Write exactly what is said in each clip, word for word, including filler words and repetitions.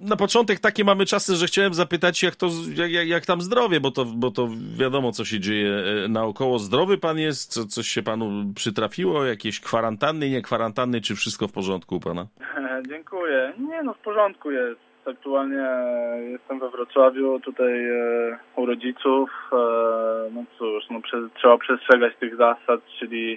na początek takie mamy czasy, że chciałem zapytać, jak to, jak, jak tam zdrowie, bo to, bo to wiadomo, co się dzieje naokoło. Zdrowy pan jest? Co, coś się panu przytrafiło? Jakieś kwarantanny, nie kwarantanny, czy wszystko w porządku u pana? Dziękuję. Nie, no w porządku jest. Aktualnie jestem we Wrocławiu, tutaj e, u rodziców. E, no cóż, no przez, trzeba przestrzegać tych zasad, czyli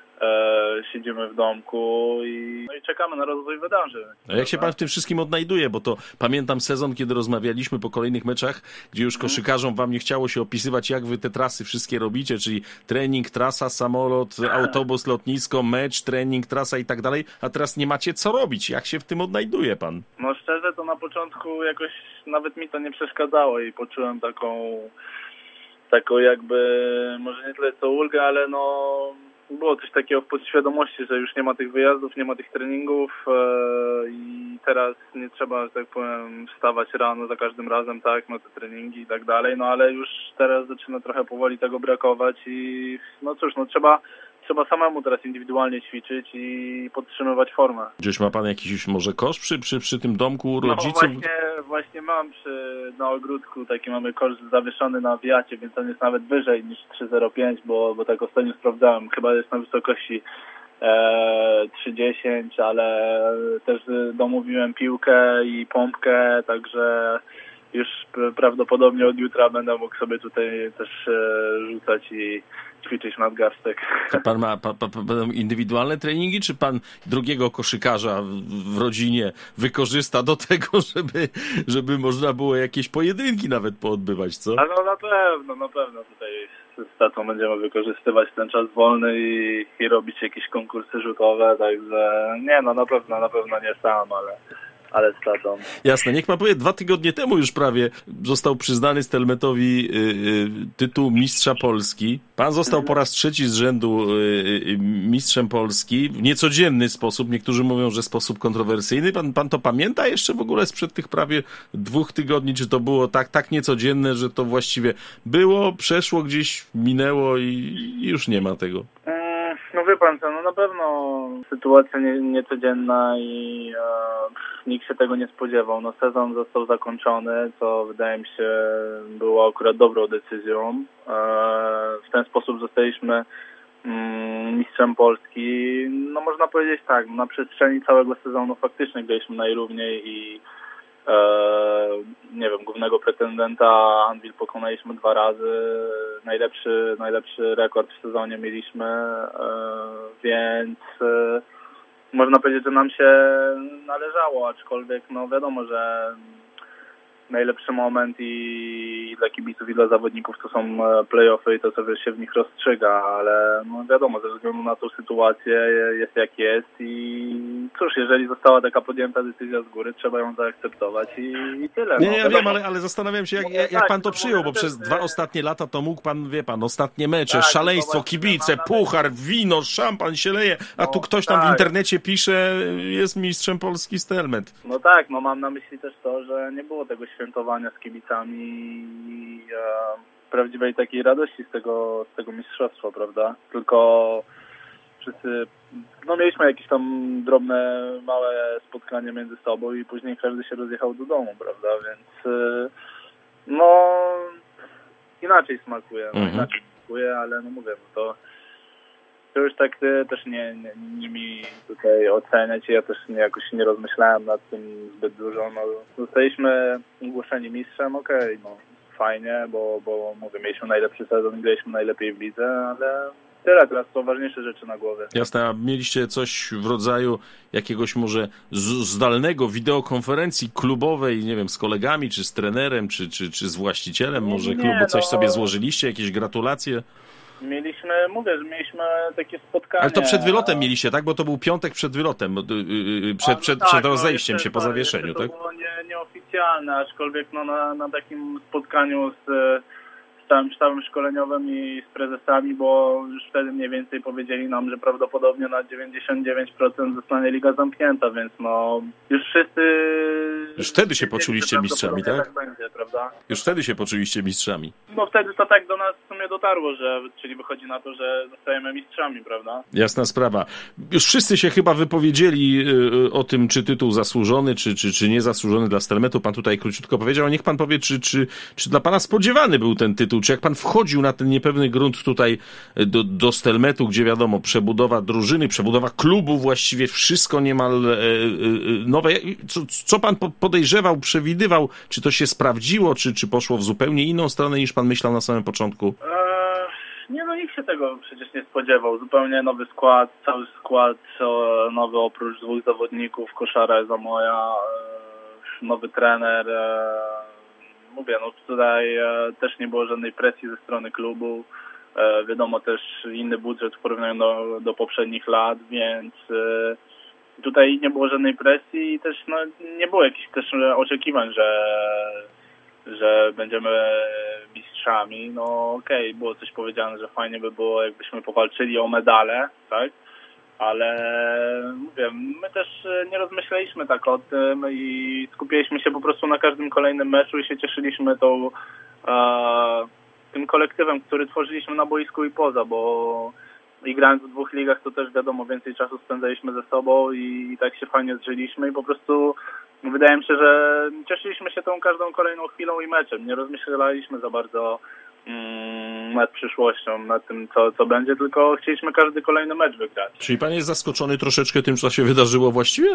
E, siedzimy w domku i, no i czekamy na rozwój wydarzeń. A jak się pan w tym wszystkim odnajduje? Bo to pamiętam sezon, kiedy rozmawialiśmy po kolejnych meczach, gdzie już koszykarzom wam nie chciało się opisywać, jak wy te trasy wszystkie robicie, czyli trening, trasa, samolot, autobus, lotnisko, mecz, trening, trasa i tak dalej, a teraz nie macie co robić. Jak się w tym odnajduje pan? No szczerze, to na początku jakoś nawet mi to nie przeszkadzało i poczułem taką taką jakby, może nie tyle co ulgę, ale no było coś takiego w podświadomości, że już nie ma tych wyjazdów, nie ma tych treningów e, i teraz nie trzeba, że tak powiem, wstawać rano za każdym razem, tak, na te treningi i tak dalej, no ale już teraz zaczyna trochę powoli tego brakować i no cóż, no trzeba trzeba samemu teraz indywidualnie ćwiczyć i podtrzymywać formę. Gdzieś ma pan jakiś może kosz przy, przy, przy tym domku u rodziców? No właśnie, właśnie mam przy, na ogródku taki mamy kosz zawieszony na wiacie, więc on jest nawet wyżej niż trzy zero pięć, bo, bo tak ostatnio sprawdzałem. Chyba jest na wysokości e, trzy dziesięć, ale też domówiłem piłkę i pompkę, także już prawdopodobnie od jutra będę mógł sobie tutaj też e, rzucać i ćwiczyć nadgarstek. To pan ma pa, pa, pa, indywidualne treningi, czy pan drugiego koszykarza w, w rodzinie wykorzysta do tego, żeby, żeby można było jakieś pojedynki nawet poodbywać, co? A no na pewno, na pewno tutaj z tatą będziemy wykorzystywać ten czas wolny i, i robić jakieś konkursy rzutowe, także nie no na pewno, na pewno nie sam, ale ale z tatą. Jasne, niech pan powie, dwa tygodnie temu już prawie został przyznany Stelmetowi y, y, tytuł mistrza Polski. Pan został po raz trzeci z rzędu y, y, mistrzem Polski w niecodzienny sposób. Niektórzy mówią, że sposób kontrowersyjny. Pan, pan to pamięta jeszcze w ogóle sprzed tych prawie dwóch tygodni? Czy to było tak, tak niecodzienne, że to właściwie było, przeszło gdzieś, minęło i, i już nie ma tego? No wie pan co, no na pewno sytuacja nie, niecodzienna i e, nikt się tego nie spodziewał. No sezon został zakończony, co wydaje mi się było akurat dobrą decyzją. E, w ten sposób zostaliśmy mm, mistrzem Polski. No można powiedzieć tak, na przestrzeni całego sezonu faktycznie graliśmy najrówniej i e, nie wiem, głównego pretendenta Anwil pokonaliśmy dwa razy. Najlepszy, najlepszy rekord w sezonie mieliśmy, e, więc e, można powiedzieć, że nam się należało, aczkolwiek no wiadomo, że najlepszy moment i dla kibiców i dla zawodników to są play-offy i to, co się w nich rozstrzyga, ale no wiadomo, ze względu na tą sytuację jest jak jest i cóż, jeżeli została taka podjęta decyzja z góry, trzeba ją zaakceptować i, i tyle. Nie, no, ja wiem, ale, ale zastanawiam się, jak, jak, jak pan to przyjął, bo przez dwa ostatnie lata to mógł pan, wie pan, ostatnie mecze, tak, szaleństwo, kibice, puchar, wino, szampan się leje, a tu ktoś tam w internecie pisze, jest mistrzem Polski Stelmet. No tak, no mam na myśli też to, że nie było tego świętowania z kibicami i e, prawdziwej takiej radości z tego, z tego mistrzostwa, prawda? Tylko wszyscy, no mieliśmy jakieś tam drobne, małe spotkanie między sobą i później każdy się rozjechał do domu, prawda? Więc e, no inaczej smakuje, no, mhm. inaczej smakuje, ale no mówię, no to to już tak też nie, nie, nie mi tutaj oceniać. Ja też nie, jakoś nie rozmyślałem nad tym zbyt dużo. No, zostaliśmy ogłoszeni mistrzem, okej, okay, no fajnie, bo, bo mówię, mieliśmy najlepszy sezon, graliśmy najlepiej w lidze, ale tyle, teraz są ważniejsze rzeczy na głowie. Jasne, a mieliście coś w rodzaju jakiegoś może z, zdalnego wideokonferencji klubowej, nie wiem, z kolegami, czy z trenerem, czy, czy, czy z właścicielem może klubu? Nie, coś no... sobie złożyliście, jakieś gratulacje? Mieliśmy, mówię, że mieliśmy takie spotkanie. Ale to przed wylotem mieliście, tak? Bo to był piątek przed wylotem, przed, no przed, tak, przed no, rozejściem jeszcze, się po zawieszeniu, to tak? To było nie, nieoficjalne, aczkolwiek no, na, na takim spotkaniu z, z całym sztabem szkoleniowym i z prezesami, bo już wtedy mniej więcej powiedzieli nam, że prawdopodobnie na dziewięćdziesiąt dziewięć procent zostanie liga zamknięta, więc no już wszyscy... Już wtedy się poczuliście mistrzami, tak? tak będzie, prawda? Już wtedy się poczuliście mistrzami. No wtedy to tak do nas mnie dotarło, że, czyli wychodzi na to, że zostajemy mistrzami, prawda? Jasna sprawa. Już wszyscy się chyba wypowiedzieli o tym, czy tytuł zasłużony, czy, czy, czy niezasłużony dla Stelmetu. Pan tutaj króciutko powiedział, a niech pan powie, czy, czy, czy dla pana spodziewany był ten tytuł, czy jak pan wchodził na ten niepewny grunt tutaj do, do Stelmetu, gdzie wiadomo, przebudowa drużyny, przebudowa klubu, właściwie wszystko niemal e, e, nowe. Co, co pan podejrzewał, przewidywał, czy to się sprawdziło, czy, czy poszło w zupełnie inną stronę, niż pan myślał na samym początku? Eee, nie no, nikt się tego przecież nie spodziewał. Zupełnie nowy skład, cały skład e, nowy oprócz dwóch zawodników, Koszara Zamoja, e, nowy trener. E, mówię, no tutaj e, też nie było żadnej presji ze strony klubu. E, wiadomo, też inny budżet w porównaniu do, do poprzednich lat, więc e, tutaj nie było żadnej presji i też no, nie było jakichś też oczekiwań, że że będziemy mistrzami. No okej, okay, było coś powiedziane, że fajnie by było, jakbyśmy powalczyli o medale, tak? Ale mówię, my też nie rozmyślaliśmy tak o tym i skupiliśmy się po prostu na każdym kolejnym meczu i się cieszyliśmy tą, e, tym kolektywem, który tworzyliśmy na boisku i poza, bo i grając w dwóch ligach, to też wiadomo, więcej czasu spędzaliśmy ze sobą i, i tak się fajnie zżyliśmy i po prostu wydaje mi się, że cieszyliśmy się tą każdą kolejną chwilą i meczem. Nie rozmyślaliśmy za bardzo mm, nad przyszłością, nad tym, co, co będzie, tylko chcieliśmy każdy kolejny mecz wygrać. Czyli pan jest zaskoczony troszeczkę tym, co się wydarzyło właściwie?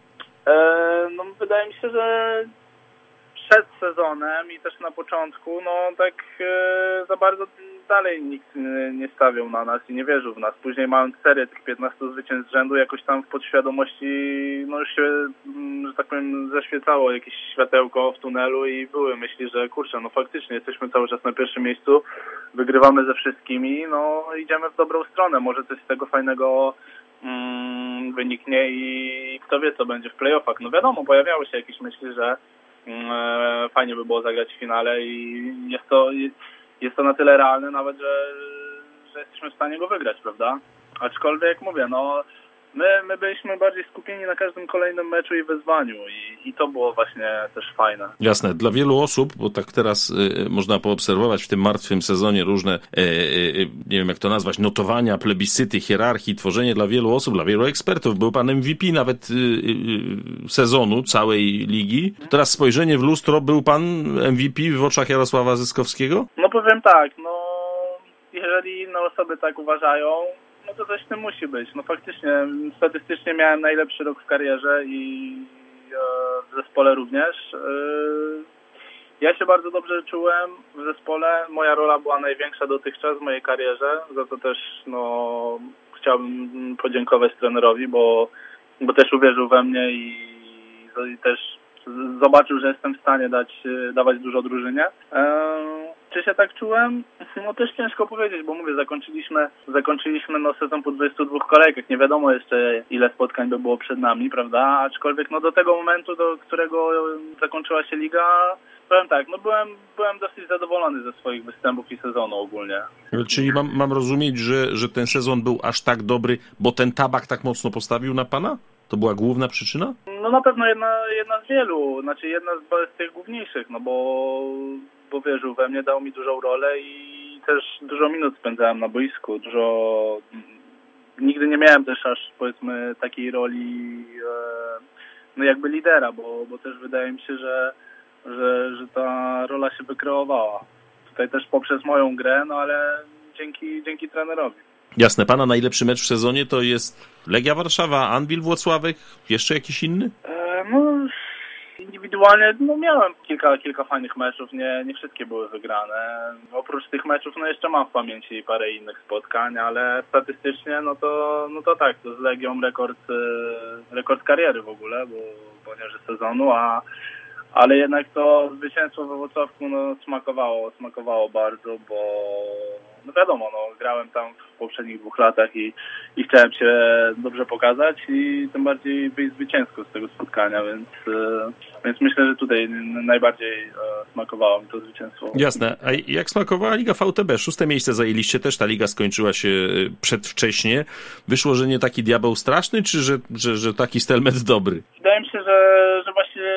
E, no wydaje mi się, że przed sezonem i też na początku, no tak e, za bardzo dalej nikt nie, nie stawiał na nas i nie wierzył w nas. Później mając serię tych piętnastu zwycięstw z rzędu, jakoś tam w podświadomości no już się, że tak powiem, zaświecało jakieś światełko w tunelu i były myśli, że kurczę, no faktycznie jesteśmy cały czas na pierwszym miejscu, wygrywamy ze wszystkimi, no idziemy w dobrą stronę, może coś z tego fajnego mm, wyniknie i kto wie, co będzie w play-offach. No wiadomo, pojawiały się jakieś myśli, że mm, fajnie by było zagrać w finale i jest to... Jest to na tyle realne nawet, że, że jesteśmy w stanie go wygrać, prawda? Aczkolwiek, jak mówię, no my, my byliśmy bardziej skupieni na każdym kolejnym meczu i wyzwaniu i, i to było właśnie też fajne. Jasne. Dla wielu osób, bo tak teraz y, można poobserwować w tym martwym sezonie różne, y, y, nie wiem jak to nazwać, notowania, plebiscyty, hierarchii, tworzenie dla wielu osób, dla wielu ekspertów. Był pan M V P nawet y, y, sezonu całej ligi. Teraz spojrzenie w lustro, był pan M V P w oczach Jarosława Zyskowskiego? No powiem tak, no jeżeli inne osoby tak uważają, no to coś w tym musi być. No faktycznie, statystycznie miałem najlepszy rok w karierze i e, w zespole również. E, ja się bardzo dobrze czułem w zespole. Moja rola była największa dotychczas w mojej karierze. Za to też no, chciałbym podziękować trenerowi, bo, bo też uwierzył we mnie i, i też zobaczył, że jestem w stanie dać, dawać dużo drużynie. E, Czy się tak czułem? No też ciężko powiedzieć, bo mówię, zakończyliśmy zakończyliśmy no, sezon po dwudziestu dwóch kolejkach. Nie wiadomo jeszcze, ile spotkań by było przed nami, prawda? Aczkolwiek no, do tego momentu, do którego zakończyła się liga, powiem tak, no byłem, byłem dosyć zadowolony ze swoich występów i sezonu ogólnie. Czyli mam, mam rozumieć, że, że ten sezon był aż tak dobry, bo ten tabak tak mocno postawił na pana? To była główna przyczyna? No na pewno jedna, jedna z wielu, znaczy jedna z, z tych główniejszych, no bo bo wierzył we mnie, dał mi dużą rolę i też dużo minut spędzałem na boisku, dużo... Nigdy nie miałem też aż, powiedzmy, takiej roli no jakby lidera, bo, bo też wydaje mi się, że, że, że ta rola się wykreowała. Tutaj też poprzez moją grę, no ale dzięki, dzięki trenerowi. Jasne. Pana najlepszy mecz w sezonie to jest Legia Warszawa, Anwil Włocławek, jeszcze jakiś inny? E, no... Indywidualnie no, miałem kilka, kilka fajnych meczów, nie, nie wszystkie były wygrane. Oprócz tych meczów no jeszcze mam w pamięci parę innych spotkań, ale statystycznie no to, no to tak, to z Legią rekord, rekord kariery w ogóle, bo, bo nie, że sezonu, a, ale jednak to zwycięstwo we Włocławku no, smakowało, smakowało bardzo, bo no wiadomo, no, grałem tam w poprzednich dwóch latach i, i chciałem się dobrze pokazać i tym bardziej wyjść zwycięsko z tego spotkania, więc, więc myślę, że tutaj najbardziej smakowało mi to zwycięstwo. Jasne. A jak smakowała Liga V T B? Szóste miejsce zajęliście też, ta liga skończyła się przedwcześnie. Wyszło, że nie taki diabeł straszny, czy że, że, że taki Stelmet dobry? Wydaje mi się, że, że właśnie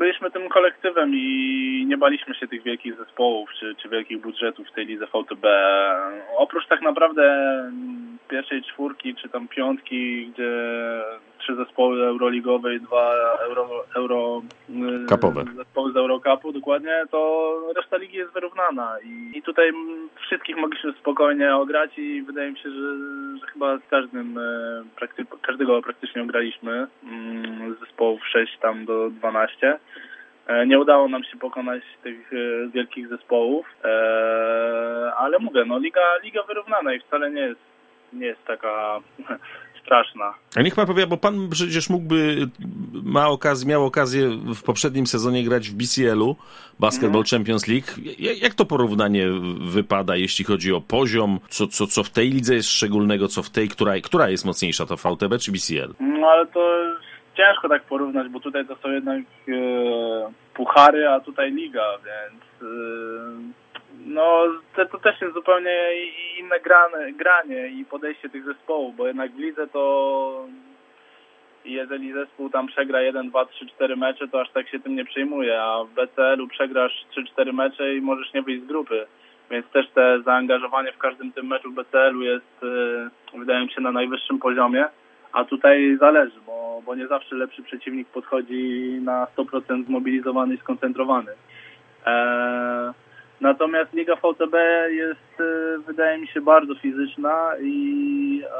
byliśmy tym kolektywem i nie baliśmy się tych wielkich zespołów czy, czy wielkich budżetów w tej lidze V T B. Oprócz tak naprawdę pierwszej czwórki czy tam piątki, gdzie trzy zespoły euroligowe i dwa euro, euro Kapowe. zespoły z Eurocupu dokładnie, to reszta ligi jest wyrównana i, i tutaj wszystkich mogliśmy spokojnie ograć i wydaje mi się, że, że chyba z każdym prakty, każdego praktycznie ograliśmy z zespołów sześć tam do dwunastu. Nie udało nam się pokonać tych wielkich zespołów, ale mówię, no liga, liga wyrównana i wcale nie jest, nie jest taka straszna. A niech pan powie, bo pan przecież mógłby, ma okazję, miał okazję w poprzednim sezonie grać w B C L-u, Basketball mm. Champions League. Jak to porównanie wypada, jeśli chodzi o poziom? Co, co, co w tej lidze jest szczególnego, co w tej, która, która jest mocniejsza, to V T B czy B C L? No ale to ciężko tak porównać, bo tutaj to są jednak e, puchary, a tutaj liga, więc e, no to, to też jest zupełnie inne granie, granie i podejście tych zespołów, bo jednak w lidze to jeżeli zespół tam przegra jeden, dwa, trzy, cztery mecze, to aż tak się tym nie przejmuje, a w B C L-u przegrasz trzy, cztery mecze i możesz nie wyjść z grupy. Więc też te zaangażowanie w każdym tym meczu w B C L-u jest, yy, wydaje mi się, na najwyższym poziomie, a tutaj zależy, bo, bo nie zawsze lepszy przeciwnik podchodzi na sto procent zmobilizowany i skoncentrowany. Eee, natomiast Liga V T B jest, yy, wydaje mi się, bardzo fizyczna i, yy,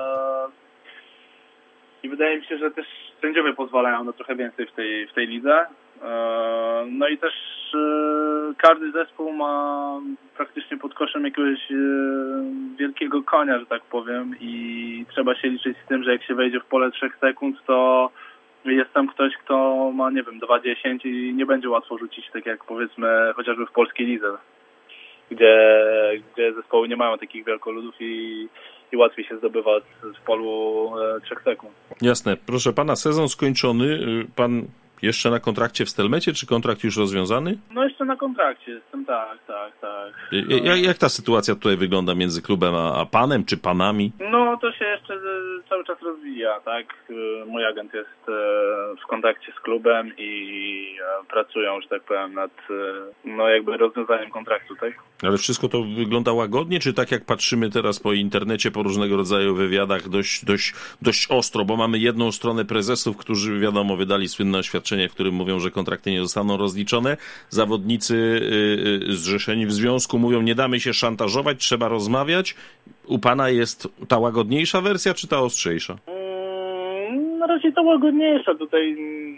i wydaje mi się, że też sędziowie pozwalają na trochę więcej w tej, w tej lidze. No i też każdy zespół ma praktycznie pod koszem jakiegoś wielkiego konia, że tak powiem, i trzeba się liczyć z tym, że jak się wejdzie w pole trzech sekund, to jest tam ktoś, kto ma, nie wiem, dwa dziesięć i nie będzie łatwo rzucić, tak jak powiedzmy chociażby w polskiej lidze, gdzie, gdzie zespoły nie mają takich wielkoludów i, i łatwiej się zdobywa w polu trzech sekund. Jasne. Proszę pana, sezon skończony. Pan jeszcze na kontrakcie w Stelmecie, czy kontrakt już rozwiązany? No jeszcze na kontrakcie jestem, tak, tak, tak. No. Jak, jak ta sytuacja tutaj wygląda między klubem a, a panem, czy panami? No to się jeszcze cały czas rozwija, tak. Mój agent jest w kontakcie z klubem i pracują, że tak powiem, nad no jakby rozwiązaniem kontraktu, tak. Ale wszystko to wygląda łagodnie, czy tak jak patrzymy teraz po internecie, po różnego rodzaju wywiadach, dość, dość, dość ostro, bo mamy jedną stronę prezesów, którzy, wiadomo, wydali słynne oświadczenie, w którym mówią, że kontrakty nie zostaną rozliczone. Zawodnicy yy, zrzeszeni w związku mówią, nie damy się szantażować, trzeba rozmawiać. U pana jest ta łagodniejsza wersja, czy ta ostrzejsza? Mm, na razie ta łagodniejsza. Tutaj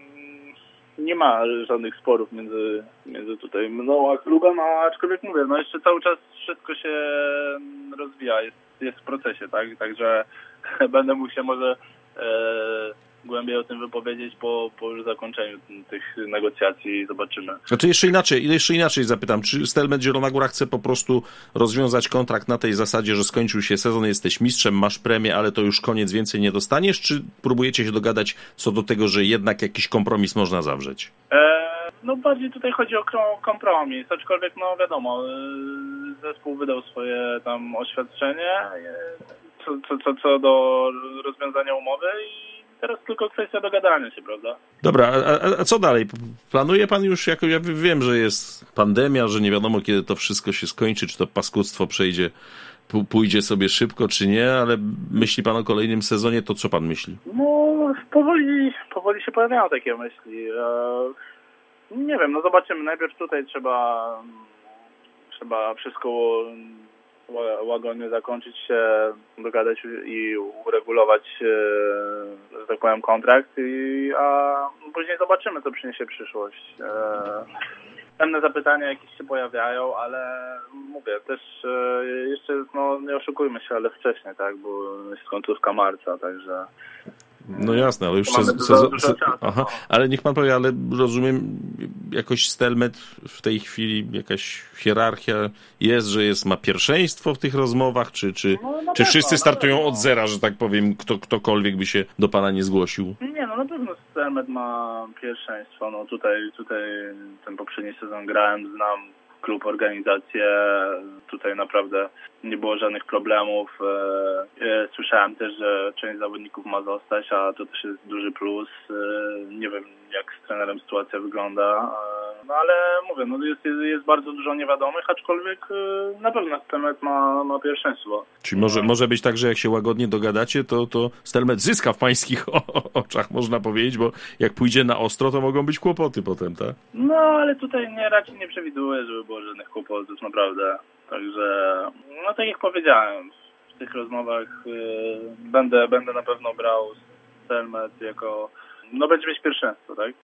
nie ma żadnych sporów między, między tutaj mną a klubem, a aczkolwiek mówię, no jeszcze cały czas wszystko się rozwija, jest, jest w procesie, tak? Także będę mógł się może e, głębiej o tym wypowiedzieć po, po już zakończeniu tych negocjacji i zobaczymy. Znaczy jeszcze inaczej, jeszcze inaczej zapytam, czy Stelmet Zielona Góra chce po prostu rozwiązać kontrakt na tej zasadzie, że skończył się sezon, jesteś mistrzem, masz premię, ale to już koniec, więcej nie dostaniesz, czy próbujecie się dogadać co do tego, że jednak jakiś kompromis można zawrzeć? E, no bardziej tutaj chodzi o kompromis, aczkolwiek no wiadomo, zespół wydał swoje tam oświadczenie co, co, co, co do rozwiązania umowy i teraz tylko kwestia dogadania się, prawda? Dobra, a, a co dalej? Planuje pan już, jako ja wiem, że jest pandemia, że nie wiadomo, kiedy to wszystko się skończy, czy to paskudztwo przejdzie, pójdzie sobie szybko, czy nie, ale myśli pan o kolejnym sezonie, to co pan myśli? No, powoli, powoli się pojawiają takie myśli. Nie wiem, no zobaczymy. Najpierw tutaj trzeba, trzeba wszystko łagodnie zakończyć się, dogadać i uregulować, że tak powiem, kontrakt, i, a później zobaczymy, co przyniesie przyszłość. Pewne zapytania jakieś się pojawiają, ale mówię, też jeszcze, no nie oszukujmy się, ale wcześniej, tak, bo jest końcówka marca, także... No jasne, ale już sezon... sezon se, aha, ale niech pan powie, ale rozumiem, jakoś Stelmet w tej chwili, jakaś hierarchia jest, że jest, ma pierwszeństwo w tych rozmowach, czy, czy, no, czy pewno, wszyscy startują od zera, że tak powiem, kto, ktokolwiek by się do pana nie zgłosił? Nie, no na pewno Stelmet ma pierwszeństwo, no tutaj, tutaj ten poprzedni sezon grałem, znam klub, organizację. Tutaj naprawdę nie było żadnych problemów. Słyszałem też, że część zawodników ma zostać, a to też jest duży plus. Nie wiem, jak z trenerem sytuacja wygląda. No ale mówię, no jest, jest, jest bardzo dużo niewiadomych, aczkolwiek na pewno Stelmet ma, ma pierwszeństwo. Czyli może, może być tak, że jak się łagodnie dogadacie, to, to Stelmet zyska w pańskich oczach, można powiedzieć, bo jak pójdzie na ostro, to mogą być kłopoty potem, tak? No, ale tutaj nie, raczej nie przewiduję, żeby było żadnych kłopotów, naprawdę. Także, no tak jak powiedziałem, w tych rozmowach yy, będę, będę na pewno brał Stelmet jako, no będzie mieć pierwszeństwo, tak?